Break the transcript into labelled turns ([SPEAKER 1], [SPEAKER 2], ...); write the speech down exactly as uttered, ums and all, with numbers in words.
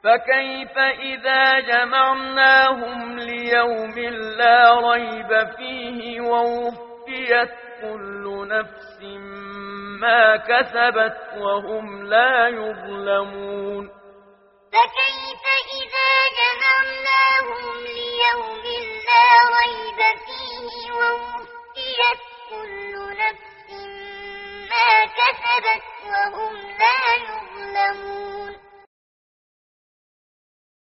[SPEAKER 1] فكيف إذا جمعناهم ليوم لا ريب فيه ووفيت كل نفس ما كسبت وهم لا يظلمون
[SPEAKER 2] فكيف إذا جمعناهم ليوم لا ريب فيه ووفيت كل نفس ما كسبت وهم لا يظلمون